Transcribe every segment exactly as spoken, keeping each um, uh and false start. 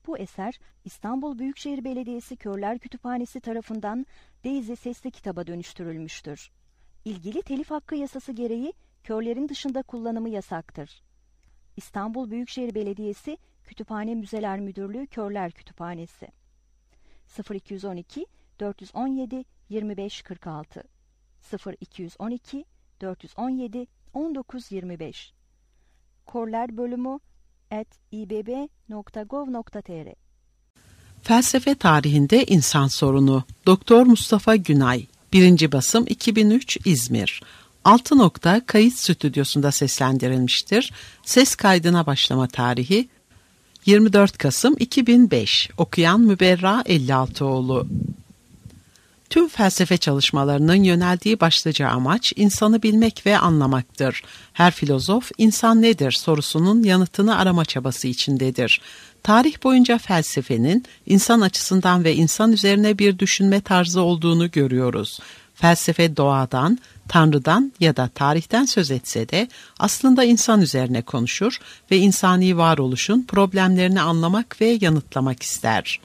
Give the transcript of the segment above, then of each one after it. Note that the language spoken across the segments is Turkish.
Bu eser İstanbul Büyükşehir Belediyesi Körler Kütüphanesi tarafından Daisy sesli kitaba dönüştürülmüştür. İlgili telif hakkı yasası gereği körlerin dışında kullanımı yasaktır. İstanbul Büyükşehir Belediyesi Kütüphane Müzeler Müdürlüğü Körler Kütüphanesi sıfır iki on iki dört on yedi yirmi beş kırk altı sıfır iki on iki dört on yedi on dokuz yirmi beş Körler bölümü at i b b nokta gov nokta t r Felsefe tarihinde insan sorunu. Doktor Mustafa Günay. birinci basım iki bin üç İzmir. Altı nokta kayıt stüdyosunda seslendirilmiştir. Ses kaydına başlama tarihi yirmi dört Kasım iki bin beş. Okuyan Müberra elli altıoğlu. Tüm felsefe çalışmalarının yöneldiği başlıca amaç insanı bilmek ve anlamaktır. Her filozof insan nedir sorusunun yanıtını arama çabası içindedir. Tarih boyunca felsefenin insan açısından ve insan üzerine bir düşünme tarzı olduğunu görüyoruz. Felsefe doğadan, Tanrı'dan ya da tarihten söz etse de aslında insan üzerine konuşur ve insani varoluşun problemlerini anlamak ve yanıtlamak ister.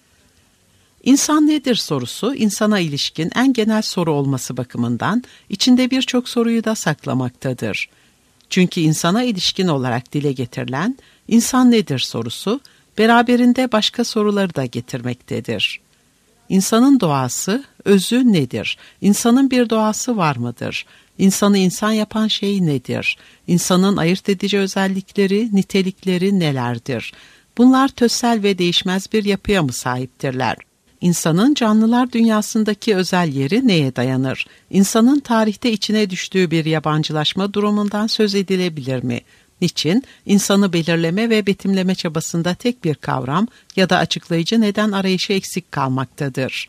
İnsan nedir sorusu, insana ilişkin en genel soru olması bakımından içinde birçok soruyu da saklamaktadır. Çünkü insana ilişkin olarak dile getirilen insan nedir sorusu, beraberinde başka soruları da getirmektedir. İnsanın doğası, özü nedir? İnsanın bir doğası var mıdır? İnsanı insan yapan şey nedir? İnsanın ayırt edici özellikleri, nitelikleri nelerdir? Bunlar tözsel ve değişmez bir yapıya mı sahiptirler? İnsanın canlılar dünyasındaki özel yeri neye dayanır? İnsanın tarihte içine düştüğü bir yabancılaşma durumundan söz edilebilir mi? Niçin? İnsanı belirleme ve betimleme çabasında tek bir kavram ya da açıklayıcı neden arayışı eksik kalmaktadır.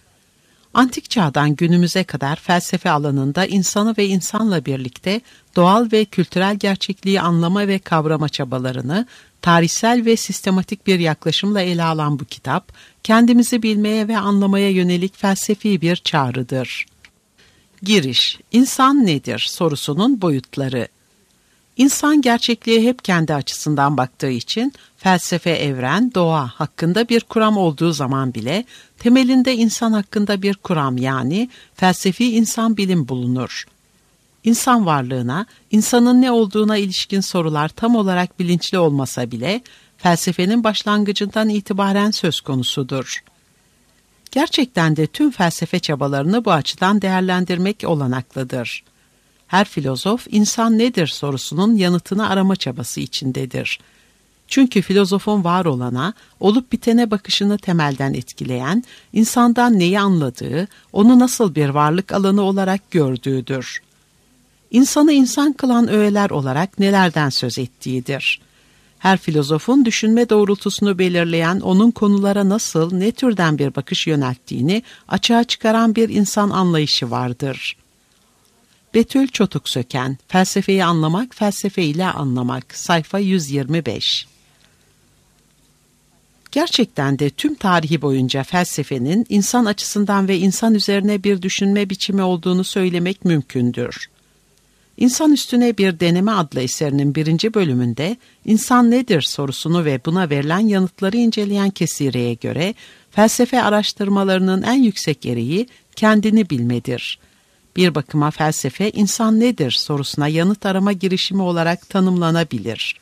Antik çağdan günümüze kadar felsefe alanında insanı ve insanla birlikte doğal ve kültürel gerçekliği anlama ve kavrama çabalarını tarihsel ve sistematik bir yaklaşımla ele alan bu kitap, kendimizi bilmeye ve anlamaya yönelik felsefi bir çağrıdır. Giriş, İnsan nedir sorusunun boyutları. İnsan gerçekliğe hep kendi açısından baktığı için felsefe evren, doğa hakkında bir kuram olduğu zaman bile temelinde insan hakkında bir kuram yani felsefi insan bilim bulunur. İnsan varlığına, insanın ne olduğuna ilişkin sorular tam olarak bilinçli olmasa bile felsefenin başlangıcından itibaren söz konusudur. Gerçekten de tüm felsefe çabalarını bu açıdan değerlendirmek olanaklıdır. Her filozof insan nedir sorusunun yanıtını arama çabası içindedir. Çünkü filozofun var olana, olup bitene bakışını temelden etkileyen, insandan neyi anladığı, onu nasıl bir varlık alanı olarak gördüğüdür. İnsanı insan kılan öğeler olarak nelerden söz ettiğidir. Her filozofun düşünme doğrultusunu belirleyen onun konulara nasıl, ne türden bir bakış yönelttiğini açığa çıkaran bir insan anlayışı vardır. Betül Çotuksöken, Felsefeyi Anlamak, Felsefe ile Anlamak, sayfa yüz yirmi beş. Gerçekten de tüm tarihi boyunca felsefenin insan açısından ve insan üzerine bir düşünme biçimi olduğunu söylemek mümkündür. İnsan Üstüne Bir Deneme adlı eserinin birinci bölümünde insan nedir sorusunu ve buna verilen yanıtları inceleyen Kesire'ye göre felsefe araştırmalarının en yüksek ereği kendini bilmedir. Bir bakıma felsefe insan nedir sorusuna yanıt arama girişimi olarak tanımlanabilir.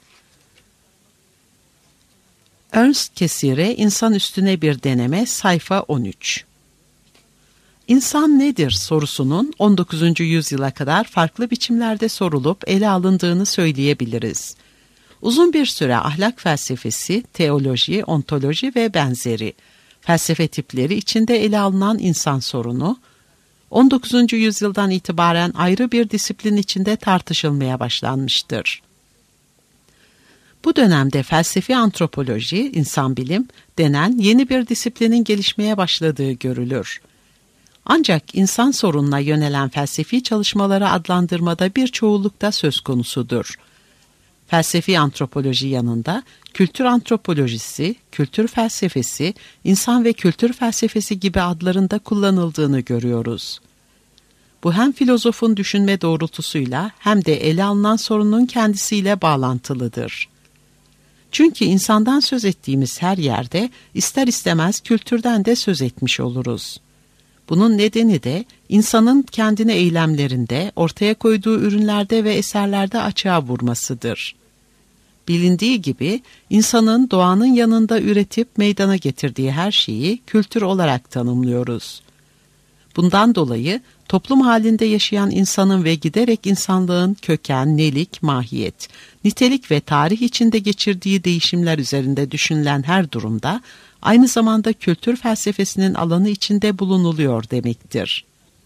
Ernst Kesire, İnsan Üstüne Bir Deneme, sayfa on üç. İnsan nedir sorusunun on dokuzuncu yüzyıla kadar farklı biçimlerde sorulup ele alındığını söyleyebiliriz. Uzun bir süre ahlak felsefesi, teoloji, ontoloji ve benzeri felsefe tipleri içinde ele alınan insan sorunu, on dokuzuncu yüzyıldan itibaren ayrı bir disiplin içinde tartışılmaya başlanmıştır. Bu dönemde felsefi antropoloji, insan bilim denen yeni bir disiplinin gelişmeye başladığı görülür. Ancak insan sorununa yönelen felsefi çalışmaları adlandırmada bir çoğullukta söz konusudur. Felsefi antropoloji yanında kültür antropolojisi, kültür felsefesi, insan ve kültür felsefesi gibi adlarında kullanıldığını görüyoruz. Bu hem filozofun düşünme doğrultusuyla hem de ele alınan sorunun kendisiyle bağlantılıdır. Çünkü insandan söz ettiğimiz her yerde ister istemez kültürden de söz etmiş oluruz. Bunun nedeni de insanın kendini eylemlerinde, ortaya koyduğu ürünlerde ve eserlerde açığa vurmasıdır. Bilindiği gibi insanın doğanın yanında üretip meydana getirdiği her şeyi kültür olarak tanımlıyoruz. Bundan dolayı toplum halinde yaşayan insanın ve giderek insanlığın köken, nelik, mahiyet, nitelik ve tarih içinde geçirdiği değişimler üzerinde düşünülen her durumda aynı zamanda kültür felsefesinin alanı içinde bulunuluyor demektir.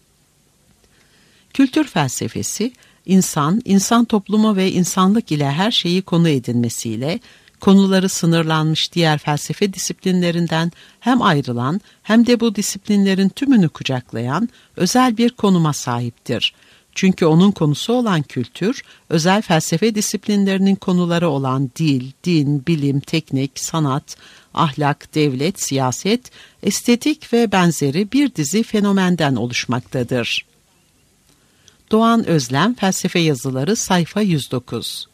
Kültür felsefesi, insan, insan toplumu ve insanlık ile her şeyi konu edinmesiyle, konuları sınırlanmış diğer felsefe disiplinlerinden hem ayrılan hem de bu disiplinlerin tümünü kucaklayan özel bir konuma sahiptir. Çünkü onun konusu olan kültür, özel felsefe disiplinlerinin konuları olan dil, din, bilim, teknik, sanat, ahlak, devlet, siyaset, estetik ve benzeri bir dizi fenomenden oluşmaktadır. Doğan Özlem, Felsefe Yazıları, sayfa yüz dokuz.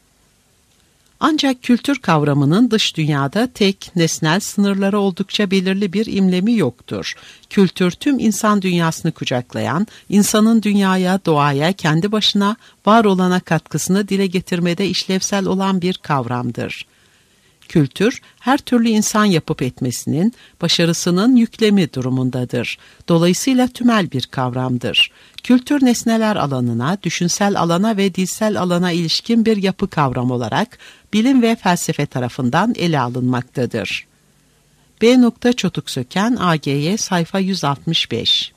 Ancak kültür kavramının dış dünyada tek, nesnel, sınırları oldukça belirli bir imlemi yoktur. Kültür tüm insan dünyasını kucaklayan, insanın dünyaya, doğaya, kendi başına var olana katkısını dile getirmede işlevsel olan bir kavramdır. Kültür, her türlü insan yapıp etmesinin, başarısının yüklemi durumundadır. Dolayısıyla tümel bir kavramdır. Kültür nesneler alanına, düşünsel alana ve dilsel alana ilişkin bir yapı kavram olarak bilim ve felsefe tarafından ele alınmaktadır. B. Çotuksöken, A G Y, sayfa yüz altmış beş.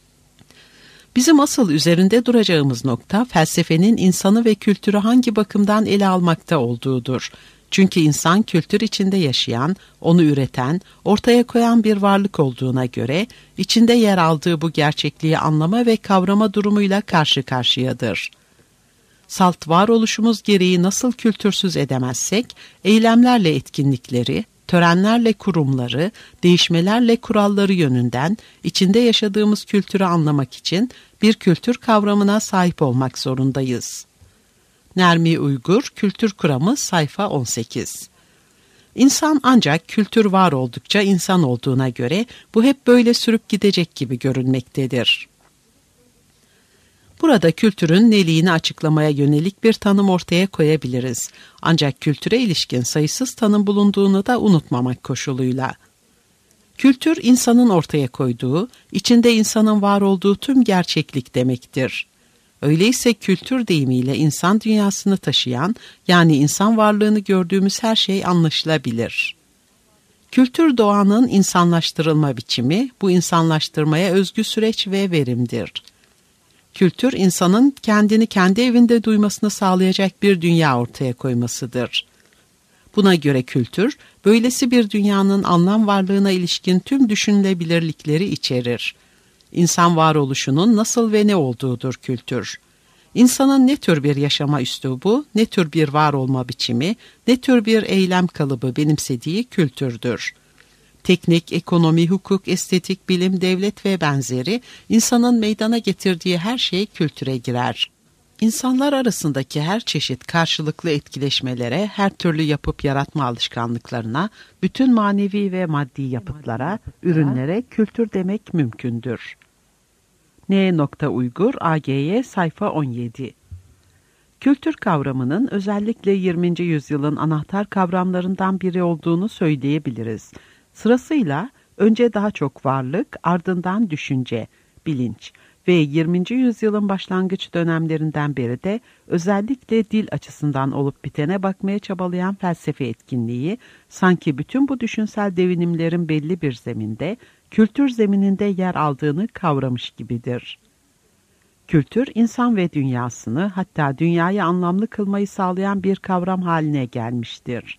Bizim asıl üzerinde duracağımız nokta felsefenin insanı ve kültürü hangi bakımdan ele almakta olduğudur. Çünkü insan kültür içinde yaşayan, onu üreten, ortaya koyan bir varlık olduğuna göre içinde yer aldığı bu gerçekliği anlama ve kavrama durumuyla karşı karşıyadır. Salt varoluşumuz gereği nasıl kültürsüz edemezsek, eylemlerle etkinlikleri, törenlerle kurumları, değişmelerle kuralları yönünden içinde yaşadığımız kültürü anlamak için bir kültür kavramına sahip olmak zorundayız. Nermi Uygur, Kültür Kuramı, sayfa on sekiz. İnsan ancak kültür var oldukça insan olduğuna göre bu hep böyle sürüp gidecek gibi görünmektedir. Burada kültürün neliğini açıklamaya yönelik bir tanım ortaya koyabiliriz. Ancak kültüre ilişkin sayısız tanım bulunduğunu da unutmamak koşuluyla. Kültür, insanın ortaya koyduğu, içinde insanın var olduğu tüm gerçeklik demektir. Öyleyse kültür deyimiyle insan dünyasını taşıyan, yani insan varlığını gördüğümüz her şey anlaşılabilir. Kültür doğanın insanlaştırılma biçimi, bu insanlaştırmaya özgü süreç ve verimdir. Kültür, insanın kendini kendi evinde duymasını sağlayacak bir dünya ortaya koymasıdır. Buna göre kültür, böylesi bir dünyanın anlam varlığına ilişkin tüm düşünülebilirlikleri içerir. İnsan varoluşunun nasıl ve ne olduğudur kültür. İnsanın ne tür bir yaşama üslubu, ne tür bir var olma biçimi, ne tür bir eylem kalıbı benimsediği kültürdür. Teknik, ekonomi, hukuk, estetik, bilim, devlet ve benzeri insanın meydana getirdiği her şey kültüre girer. İnsanlar arasındaki her çeşit karşılıklı etkileşmelere, her türlü yapıp yaratma alışkanlıklarına, bütün manevi ve maddi yapıtlara, ürünlere kültür demek mümkündür. N. Uygur, A G Y, sayfa on yedi. Kültür kavramının özellikle yirminci yüzyılın anahtar kavramlarından biri olduğunu söyleyebiliriz. Sırasıyla önce daha çok varlık, ardından düşünce, bilinç ve yirminci yüzyılın başlangıç dönemlerinden beri de özellikle dil açısından olup bitene bakmaya çabalayan felsefe etkinliği, sanki bütün bu düşünsel devinimlerin belli bir zeminde, kültür zemininde yer aldığını kavramış gibidir. Kültür, insan ve dünyasını, hatta dünyayı anlamlı kılmayı sağlayan bir kavram haline gelmiştir.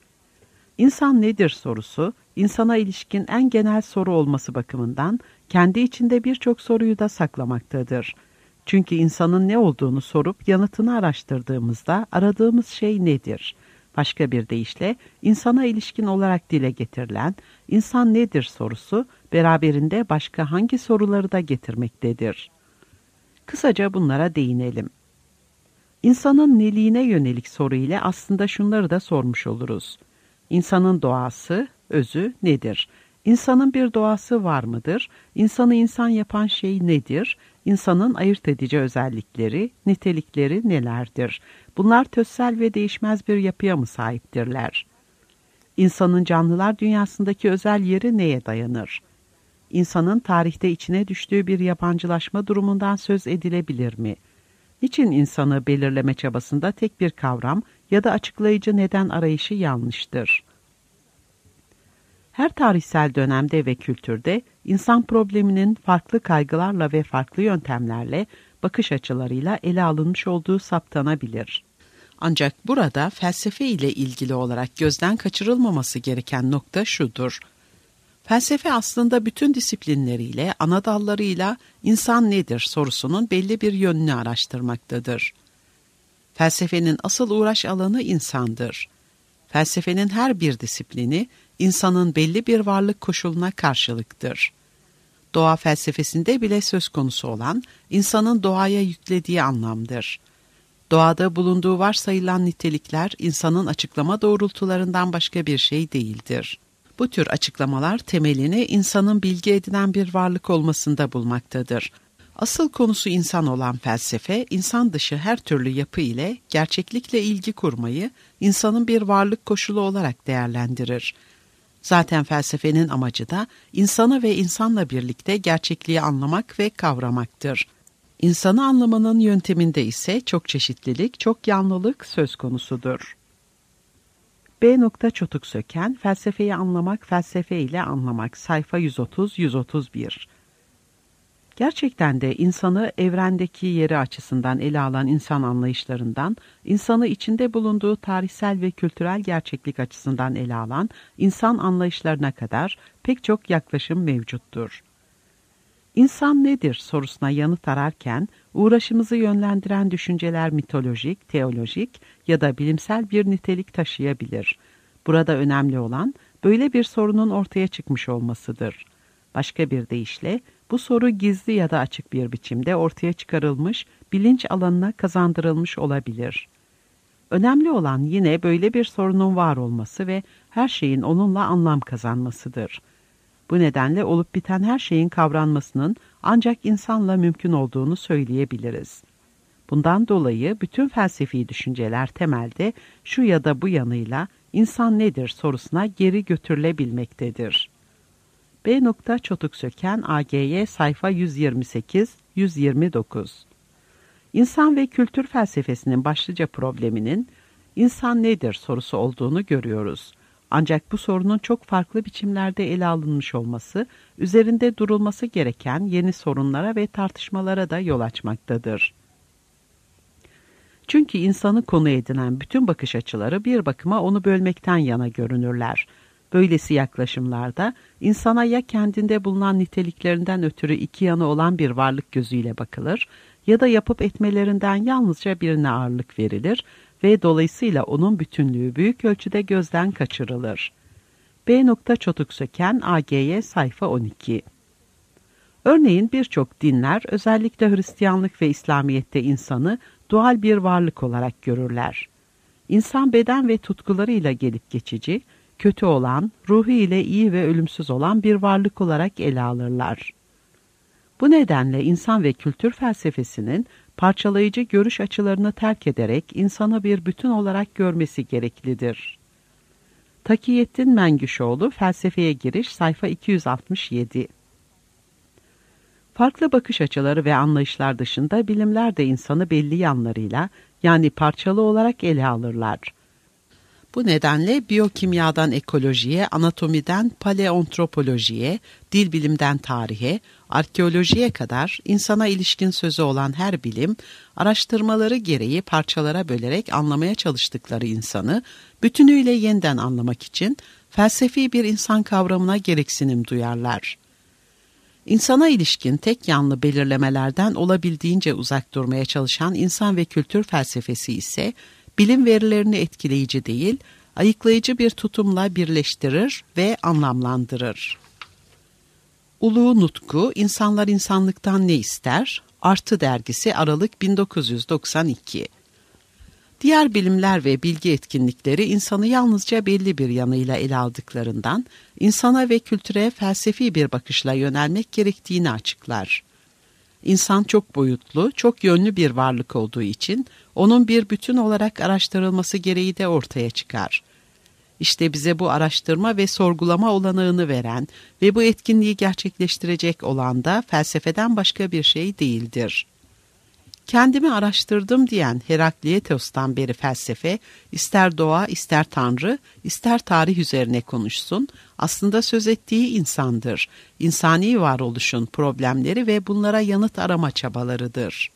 İnsan nedir sorusu, insana ilişkin en genel soru olması bakımından, kendi içinde birçok soruyu da saklamaktadır. Çünkü insanın ne olduğunu sorup yanıtını araştırdığımızda aradığımız şey nedir? Başka bir deyişle, insana ilişkin olarak dile getirilen, insan nedir sorusu, beraberinde başka hangi soruları da getirmektedir? Kısaca bunlara değinelim. İnsanın neliğine yönelik soru ile aslında şunları da sormuş oluruz. İnsanın doğası, özü nedir? İnsanın bir doğası var mıdır? İnsanı insan yapan şey nedir? İnsanın ayırt edici özellikleri, nitelikleri nelerdir? Bunlar tözsel ve değişmez bir yapıya mı sahiptirler? İnsanın canlılar dünyasındaki özel yeri neye dayanır? İnsanın tarihte içine düştüğü bir yabancılaşma durumundan söz edilebilir mi? Niçin insanı belirleme çabasında tek bir kavram ya da açıklayıcı neden arayışı yanlıştır? Her tarihsel dönemde ve kültürde insan probleminin farklı kaygılarla ve farklı yöntemlerle, bakış açılarıyla ele alınmış olduğu saptanabilir. Ancak burada felsefe ile ilgili olarak gözden kaçırılmaması gereken nokta şudur. Felsefe aslında bütün disiplinleriyle, ana dallarıyla insan nedir sorusunun belli bir yönünü araştırmaktadır. Felsefenin asıl uğraş alanı insandır. Felsefenin her bir disiplini insanın belli bir varlık koşuluna karşılıktır. Doğa felsefesinde bile söz konusu olan insanın doğaya yüklediği anlamdır. Doğada bulunduğu varsayılan nitelikler insanın açıklama doğrultularından başka bir şey değildir. Bu tür açıklamalar temelini insanın bilgi edinen bir varlık olmasında bulmaktadır. Asıl konusu insan olan felsefe, insan dışı her türlü yapı ile gerçeklikle ilgi kurmayı insanın bir varlık koşulu olarak değerlendirir. Zaten felsefenin amacı da insanı ve insanla birlikte gerçekliği anlamak ve kavramaktır. İnsanı anlamanın yönteminde ise çok çeşitlilik, çok yanlılık söz konusudur. B. Çotuk Söken, Felsefeyi Anlamak, Felsefe ile Anlamak, sayfa yüz otuz yüz otuz bir. Gerçekten de insanı evrendeki yeri açısından ele alan insan anlayışlarından, insanı içinde bulunduğu tarihsel ve kültürel gerçeklik açısından ele alan insan anlayışlarına kadar pek çok yaklaşım mevcuttur. İnsan nedir sorusuna yanıt ararken, uğraşımızı yönlendiren düşünceler mitolojik, teolojik ya da bilimsel bir nitelik taşıyabilir. Burada önemli olan, böyle bir sorunun ortaya çıkmış olmasıdır. Başka bir deyişle, bu soru gizli ya da açık bir biçimde ortaya çıkarılmış, bilinç alanına kazandırılmış olabilir. Önemli olan yine böyle bir sorunun var olması ve her şeyin onunla anlam kazanmasıdır. Bu nedenle olup biten her şeyin kavranmasının ancak insanla mümkün olduğunu söyleyebiliriz. Bundan dolayı bütün felsefi düşünceler temelde şu ya da bu yanıyla insan nedir sorusuna geri götürülebilmektedir. B. Çotuk Söken, A G Y sayfa yüz yirmi sekiz yüz yirmi dokuz. İnsan ve kültür felsefesinin başlıca probleminin insan nedir sorusu olduğunu görüyoruz. Ancak bu sorunun çok farklı biçimlerde ele alınmış olması, üzerinde durulması gereken yeni sorunlara ve tartışmalara da yol açmaktadır. Çünkü insanı konu edinen bütün bakış açıları bir bakıma onu bölmekten yana görünürler. Böylesi yaklaşımlarda insana ya kendinde bulunan niteliklerinden ötürü iki yanı olan bir varlık gözüyle bakılır ya da yapıp etmelerinden yalnızca birine ağırlık verilir ve dolayısıyla onun bütünlüğü büyük ölçüde gözden kaçırılır. B. Çotuk Söken, A G Y sayfa on iki. Örneğin birçok dinler, özellikle Hristiyanlık ve İslamiyet'te insanı doğal bir varlık olarak görürler. İnsan beden ve tutkularıyla gelip geçici, kötü olan, ruhu ile iyi ve ölümsüz olan bir varlık olarak ele alırlar. Bu nedenle insan ve kültür felsefesinin parçalayıcı görüş açılarını terk ederek insanı bir bütün olarak görmesi gereklidir. Takiyettin Mengüşoğlu, Felsefeye Giriş, sayfa iki yüz altmış yedi. Farklı bakış açıları ve anlayışlar dışında bilimler de insanı belli yanlarıyla, yani parçalı olarak ele alırlar. Bu nedenle biyokimyadan ekolojiye, anatomiden paleontropolojiye, dil bilimden tarihe, arkeolojiye kadar insana ilişkin sözü olan her bilim, araştırmaları gereği parçalara bölerek anlamaya çalıştıkları insanı bütünüyle yeniden anlamak için felsefi bir insan kavramına gereksinim duyarlar. İnsana ilişkin tek yanlı belirlemelerden olabildiğince uzak durmaya çalışan insan ve kültür felsefesi ise bilim verilerini etkileyici değil, ayıklayıcı bir tutumla birleştirir ve anlamlandırır. Ulu Nutku, İnsanlar İnsanlıktan Ne İster? Artı dergisi Aralık bin dokuz yüz doksan iki. Diğer bilimler ve bilgi etkinlikleri insanı yalnızca belli bir yanıyla ele aldıklarından, insana ve kültüre felsefi bir bakışla yönelmek gerektiğini açıklar. İnsan çok boyutlu, çok yönlü bir varlık olduğu için, onun bir bütün olarak araştırılması gereği de ortaya çıkar. İşte bize bu araştırma ve sorgulama olanağını veren ve bu etkinliği gerçekleştirecek olan da felsefeden başka bir şey değildir. Kendimi araştırdım diyen Herakleitos'tan beri felsefe, ister doğa, ister tanrı, ister tarih üzerine konuşsun, aslında söz ettiği insandır. İnsani varoluşun problemleri ve bunlara yanıt arama çabalarıdır.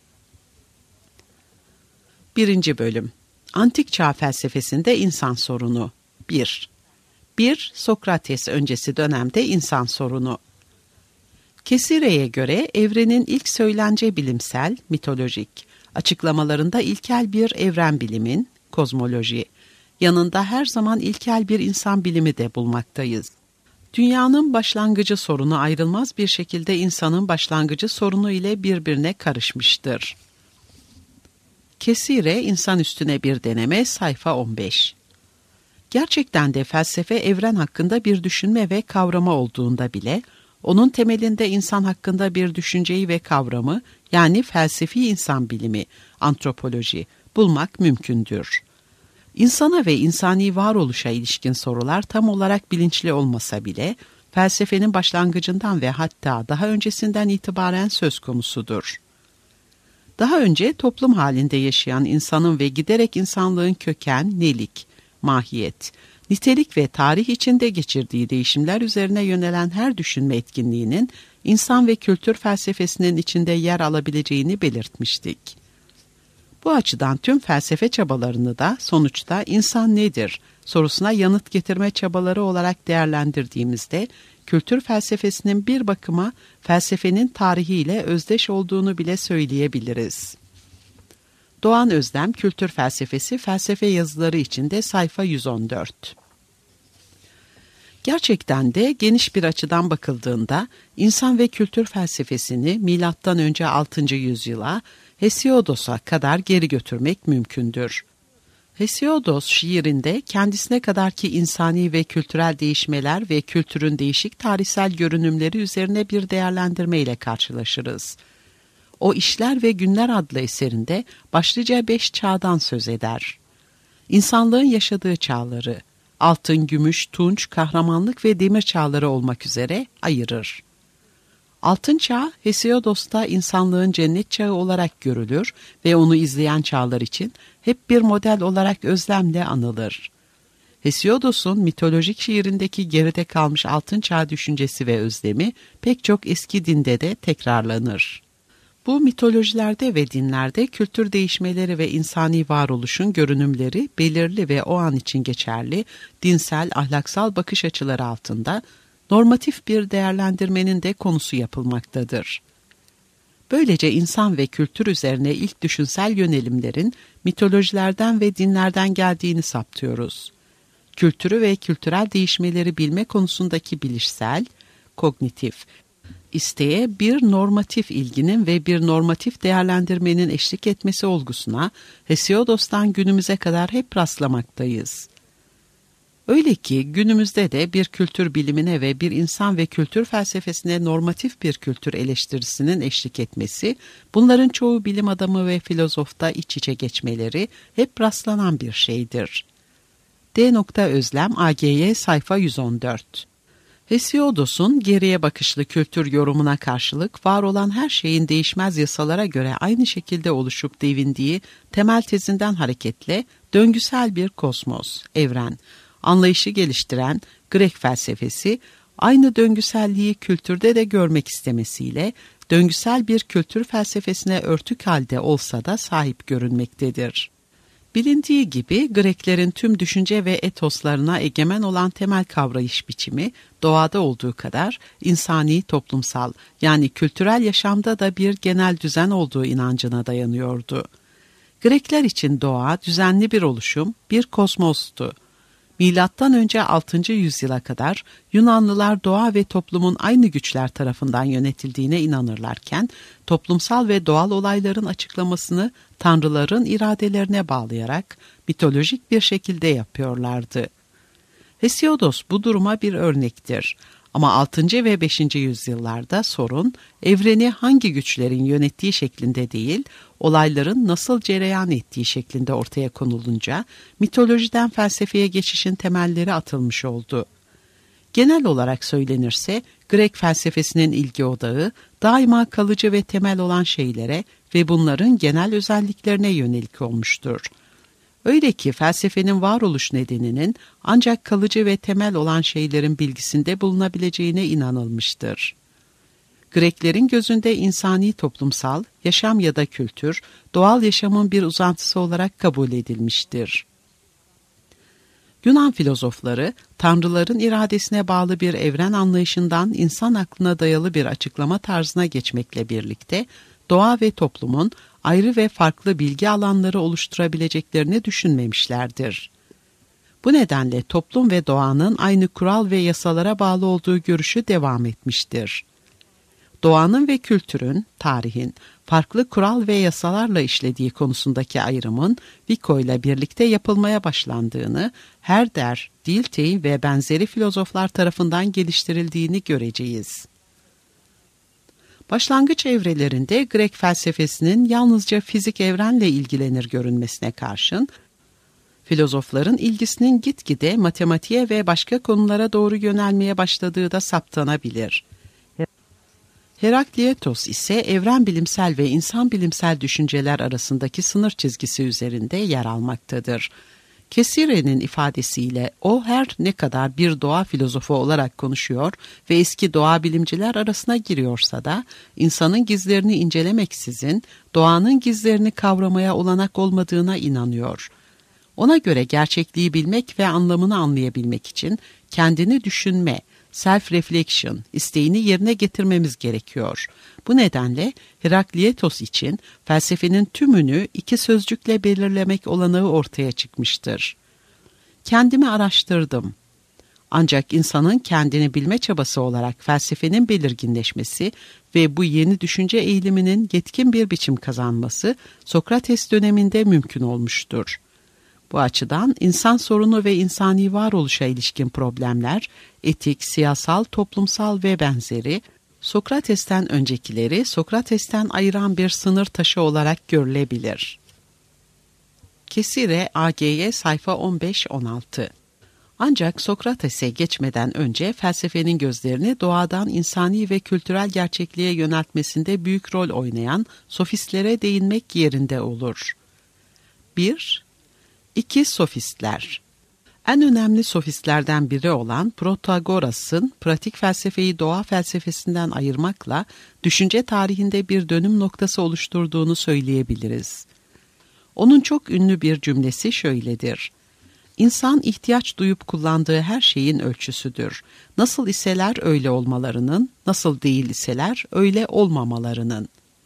Birinci bölüm. Antik çağ felsefesinde insan sorunu. bir. bir. Sokrates öncesi dönemde insan sorunu. Kesire'ye göre evrenin ilk söylence bilimsel, mitolojik, açıklamalarında ilkel bir evren bilimin, kozmoloji, yanında her zaman ilkel bir insan bilimi de bulmaktayız. Dünyanın başlangıcı sorunu ayrılmaz bir şekilde insanın başlangıcı sorunu ile birbirine karışmıştır. Kesire, İnsan Üstüne Bir Deneme, sayfa on beş. Gerçekten de felsefe evren hakkında bir düşünme ve kavrama olduğunda bile, onun temelinde insan hakkında bir düşünceyi ve kavramı, yani felsefi insan bilimi, antropoloji, bulmak mümkündür. İnsana ve insani varoluşa ilişkin sorular tam olarak bilinçli olmasa bile, felsefenin başlangıcından ve hatta daha öncesinden itibaren söz konusudur. Daha önce toplum halinde yaşayan insanın ve giderek insanlığın köken, nelik, mahiyet, nitelik ve tarih içinde geçirdiği değişimler üzerine yönelen her düşünme etkinliğinin insan ve kültür felsefesinin içinde yer alabileceğini belirtmiştik. Bu açıdan tüm felsefe çabalarını da sonuçta insan nedir sorusuna yanıt getirme çabaları olarak değerlendirdiğimizde, kültür felsefesinin bir bakıma felsefenin tarihiyle özdeş olduğunu bile söyleyebiliriz. Doğan Özlem Kültür Felsefesi Felsefe Yazıları içinde sayfa yüz on dört. Gerçekten de geniş bir açıdan bakıldığında insan ve kültür felsefesini milattan önce altıncı yüzyıla Hesiodos'a kadar geri götürmek mümkündür. Hesiodos şiirinde kendisine kadarki insani ve kültürel değişmeler ve kültürün değişik tarihsel görünümleri üzerine bir değerlendirme ile karşılaşırız. O İşler ve Günler adlı eserinde başlıca beş çağdan söz eder. İnsanlığın yaşadığı çağları, altın, gümüş, tunç, kahramanlık ve demir çağları olmak üzere ayırır. Altın çağ, Hesiodos'ta insanlığın cennet çağı olarak görülür ve onu izleyen çağlar için hep bir model olarak özlemle anılır. Hesiodos'un mitolojik şiirindeki geride kalmış altın çağ düşüncesi ve özlemi pek çok eski dinde de tekrarlanır. Bu mitolojilerde ve dinlerde kültür değişmeleri ve insani varoluşun görünümleri belirli ve o an için geçerli dinsel, ahlaksal bakış açıları altında normatif bir değerlendirmenin de konusu yapılmaktadır. Böylece insan ve kültür üzerine ilk düşünsel yönelimlerin mitolojilerden ve dinlerden geldiğini saptıyoruz. Kültürü ve kültürel değişmeleri bilme konusundaki bilişsel, kognitif, isteğe bir normatif ilginin ve bir normatif değerlendirmenin eşlik etmesi olgusuna Hesiodos'tan günümüze kadar hep rastlamaktayız. Öyle ki günümüzde de bir kültür bilimine ve bir insan ve kültür felsefesine normatif bir kültür eleştirisinin eşlik etmesi, bunların çoğu bilim adamı ve filozofta iç içe geçmeleri hep rastlanan bir şeydir. D. Özlem A G Y sayfa yüz on dört. Hesiodos'un geriye bakışlı kültür yorumuna karşılık var olan her şeyin değişmez yasalara göre aynı şekilde oluşup devindiği temel tezinden hareketle döngüsel bir kosmos, evren, anlayışı geliştiren Grek felsefesi, aynı döngüselliği kültürde de görmek istemesiyle döngüsel bir kültür felsefesine örtük halde olsa da sahip görünmektedir. Bilindiği gibi Greklerin tüm düşünce ve etoslarına egemen olan temel kavrayış biçimi doğada olduğu kadar insani, toplumsal yani kültürel yaşamda da bir genel düzen olduğu inancına dayanıyordu. Grekler için doğa düzenli bir oluşum, bir kozmostu. Milattan önce altıncı yüzyıla kadar Yunanlılar doğa ve toplumun aynı güçler tarafından yönetildiğine inanırlarken, toplumsal ve doğal olayların açıklamasını tanrıların iradelerine bağlayarak mitolojik bir şekilde yapıyorlardı. Hesiodos bu duruma bir örnektir. Ama altıncı ve beşinci yüzyıllarda sorun, evreni hangi güçlerin yönettiği şeklinde değil, olayların nasıl cereyan ettiği şeklinde ortaya konulunca, mitolojiden felsefeye geçişin temelleri atılmış oldu. Genel olarak söylenirse, Grek felsefesinin ilgi odağı, daima kalıcı ve temel olan şeylere ve bunların genel özelliklerine yönelik olmuştur. Öyle ki felsefenin varoluş nedeninin ancak kalıcı ve temel olan şeylerin bilgisinde bulunabileceğine inanılmıştır. Greklerin gözünde insani toplumsal, yaşam ya da kültür, doğal yaşamın bir uzantısı olarak kabul edilmiştir. Yunan filozofları, tanrıların iradesine bağlı bir evren anlayışından insan aklına dayalı bir açıklama tarzına geçmekle birlikte, doğa ve toplumun ayrı ve farklı bilgi alanları oluşturabileceklerini düşünmemişlerdir. Bu nedenle toplum ve doğanın aynı kural ve yasalara bağlı olduğu görüşü devam etmiştir. Doğanın ve kültürün, tarihin, farklı kural ve yasalarla işlediği konusundaki ayrımın Vico ile birlikte yapılmaya başlandığını, Herder, Dilthey ve benzeri filozoflar tarafından geliştirildiğini göreceğiz. Başlangıç evrelerinde Grek felsefesinin yalnızca fizik evrenle ilgilenir görünmesine karşın, filozofların ilgisinin gitgide matematiğe ve başka konulara doğru yönelmeye başladığı da saptanabilir. Herakleitos ise evren bilimsel ve insan bilimsel düşünceler arasındaki sınır çizgisi üzerinde yer almaktadır. Kesire'nin ifadesiyle o her ne kadar bir doğa filozofu olarak konuşuyor ve eski doğa bilimciler arasına giriyorsa da insanın gizlerini incelemeksizin doğanın gizlerini kavramaya olanak olmadığına inanıyor. Ona göre gerçekliği bilmek ve anlamını anlayabilmek için kendini düşünme, self-reflection isteğini yerine getirmemiz gerekiyor. Bu nedenle Herakleitos için felsefenin tümünü iki sözcükle belirlemek olanağı ortaya çıkmıştır. Kendimi araştırdım. Ancak insanın kendini bilme çabası olarak felsefenin belirginleşmesi ve bu yeni düşünce eğiliminin yetkin bir biçim kazanması Sokrates döneminde mümkün olmuştur. Bu açıdan insan sorunu ve insani varoluşa ilişkin problemler, etik, siyasal, toplumsal ve benzeri, Sokrates'ten öncekileri Sokrates'ten ayıran bir sınır taşı olarak görülebilir. Kesire A G Y sayfa on beş on altı. Ancak Sokrates'e geçmeden önce felsefenin gözlerini doğadan insani ve kültürel gerçekliğe yöneltmesinde büyük rol oynayan sofistlere değinmek yerinde olur. bir. İki sofistler. En önemli sofistlerden biri olan Protagoras'ın pratik felsefeyi doğa felsefesinden ayırmakla düşünce tarihinde bir dönüm noktası oluşturduğunu söyleyebiliriz. Onun çok ünlü bir cümlesi şöyledir: İnsan ihtiyaç duyup kullandığı her şeyin ölçüsüdür. Nasıl iseler öyle olmalarının, nasıl değil iseler öyle olmamalarının.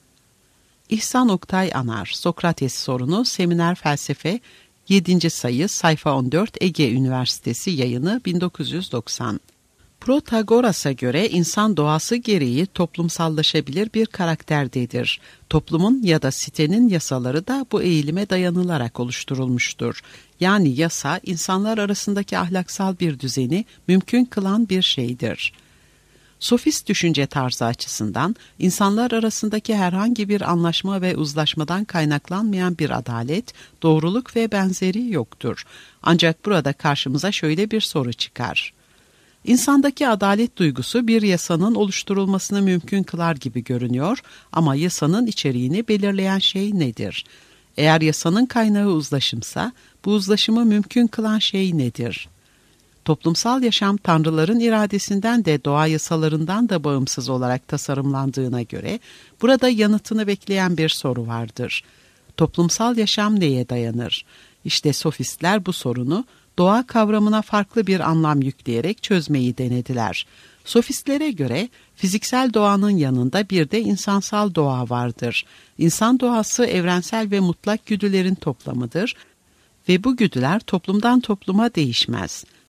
İhsan Oktay Anar, Sokrates Sorunu, Seminer Felsefe, yedinci sayı, sayfa on dört, Ege Üniversitesi yayını, bin dokuz yüz doksan. Protagoras'a göre insan doğası gereği toplumsallaşabilir bir karakterdedir. Toplumun ya da sitenin yasaları da bu eğilime dayanılarak oluşturulmuştur. Yani yasa, insanlar arasındaki ahlaksal bir düzeni mümkün kılan bir şeydir. Sofist düşünce tarzı açısından insanlar arasındaki herhangi bir anlaşma ve uzlaşmadan kaynaklanmayan bir adalet, doğruluk ve benzeri yoktur. Ancak burada karşımıza şöyle bir soru çıkar. İnsandaki adalet duygusu bir yasanın oluşturulmasını mümkün kılar gibi görünüyor ama yasanın içeriğini belirleyen şey nedir? Eğer yasanın kaynağı uzlaşımsa, bu uzlaşımı mümkün kılan şey nedir? Toplumsal yaşam tanrıların iradesinden de doğa yasalarından da bağımsız olarak tasarımlandığına göre burada yanıtını bekleyen bir soru vardır. Toplumsal yaşam neye dayanır? İşte sofistler bu sorunu doğa kavramına farklı bir anlam yükleyerek çözmeyi denediler. Sofistlere göre fiziksel doğanın yanında bir de insansal doğa vardır. İnsan doğası evrensel ve mutlak güdülerin toplamıdır ve bu güdüler toplumdan topluma değişmez.